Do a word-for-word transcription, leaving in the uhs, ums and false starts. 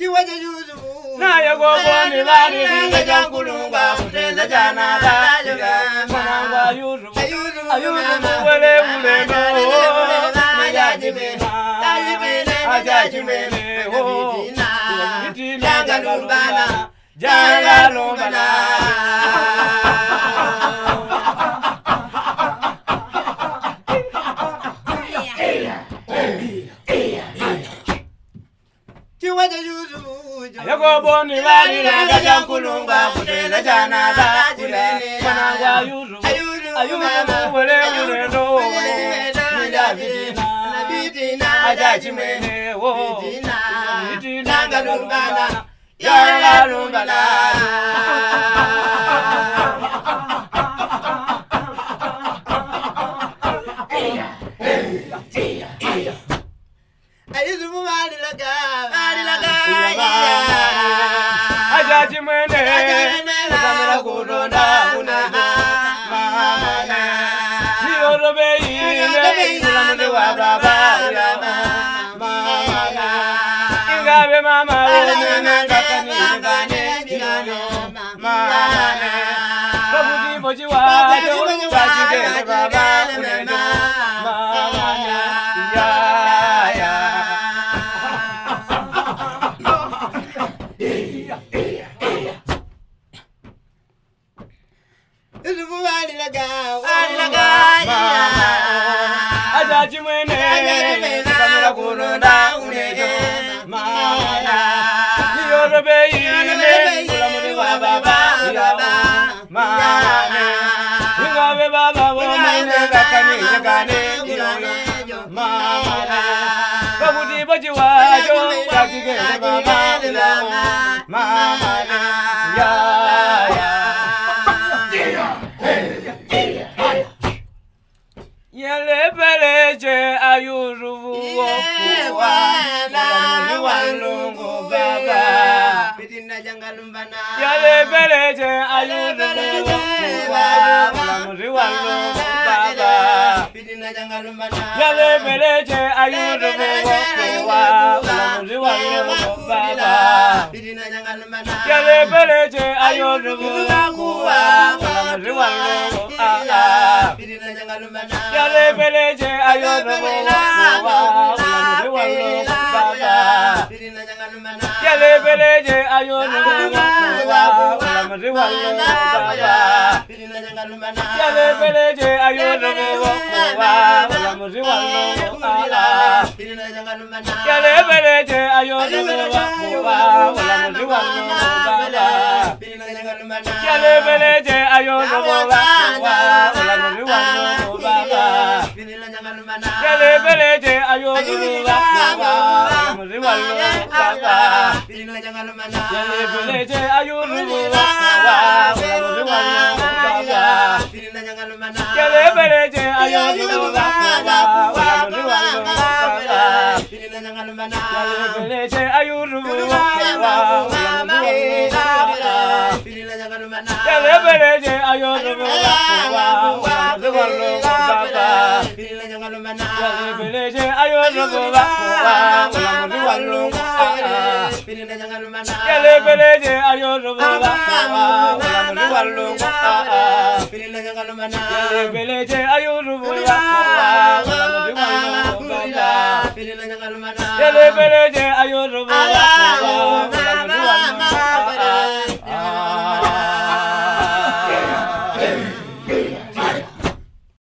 Chiwaja Yuzu. Na ya go boni bari ringa jankulunga kutenda jana da Manangwa yuzu Ayuzu wale ulendo Najajimena Ajajimene Janga lumbana Janga lumbana Chiwaja Yuzu. Yago boni bari ringa jankulunga kutenda jana da Manangwa yuzu Ayuzu wale ulendo Najajimena Ajajimene Janga lumbana Janga lumbana Ajajimene Kamera kuronda unega Mana Yorobe ine Ulamune wa baba Mana Ingabe mama Ulamune Kakani Gane Mana Babuji moji wajo Kajige baba Unega Mana Ya ya Ajajimene Kamera kuronda unega Mana Yorobe ine Ulamune wa baba Mana Ingabe baba Ulamune Kakani Gane Mana Babuji moji wajo Kajige baba Mana Ya ya Yale peleje ayuruvu okuwa Walamuzi walungu baba Pitina janga lumbana. Yale peleje ayuruvu okuwa Walamuzi walungu baba Pitina janga lumbana. Yale peleje ayuruvu okuwa Walamuzi walungu baba Pitina janga lumbana. Yale peleje ayuruvu okuwa Walamuzi walungu baba Pitina janga lumbana. Yale peleje ayuruvu okuwa Walamuzi walungu baba Pitina janga lumbana. Yale peleje ayuruvu okuwa Walamuzi walungu baba Pitina janga lumbana. Yale peleje ayuruvu okuwa Walamuzi walungu baba Pitina janga lumbana. Yale peleje ayuruvu okuwa Walamuzi walungu baba Pitina janga lumbana. Yale peleje ayuruvu okuwa Walamuzi walungu baba Pitina janga lumbana. Yale peleje ayuruvu okuwa Walamuzi walungu baba Pitina janga lumbana. Yale peleje ayuruvu okuwa Walamuzi walungu baba Pitina janga lumbana. Yale peleje ayuruvu okuwa Walamuzi walungu baba Pitina janga lumbana. Yale peleje ayuruvu okuwa Walamuzi walungu baba Pitina janga lumbana. Yale peleje ayuruvu okuwa Walamuzi walungu baba Pitina janga lumbana. Yale peleje ayuruvu okuwa Walamuzi walungu baba Pitina janga lumbana. Yale peleje ayuruvu okuwa Walamuzi walungu baba Pitina janga lumbana. Yale peleje ayuruvu okuwa Walamuzi walungu baba Pitina janga lumbana. Yale peleje ayuruvu okuwa Walamuzi walungu baba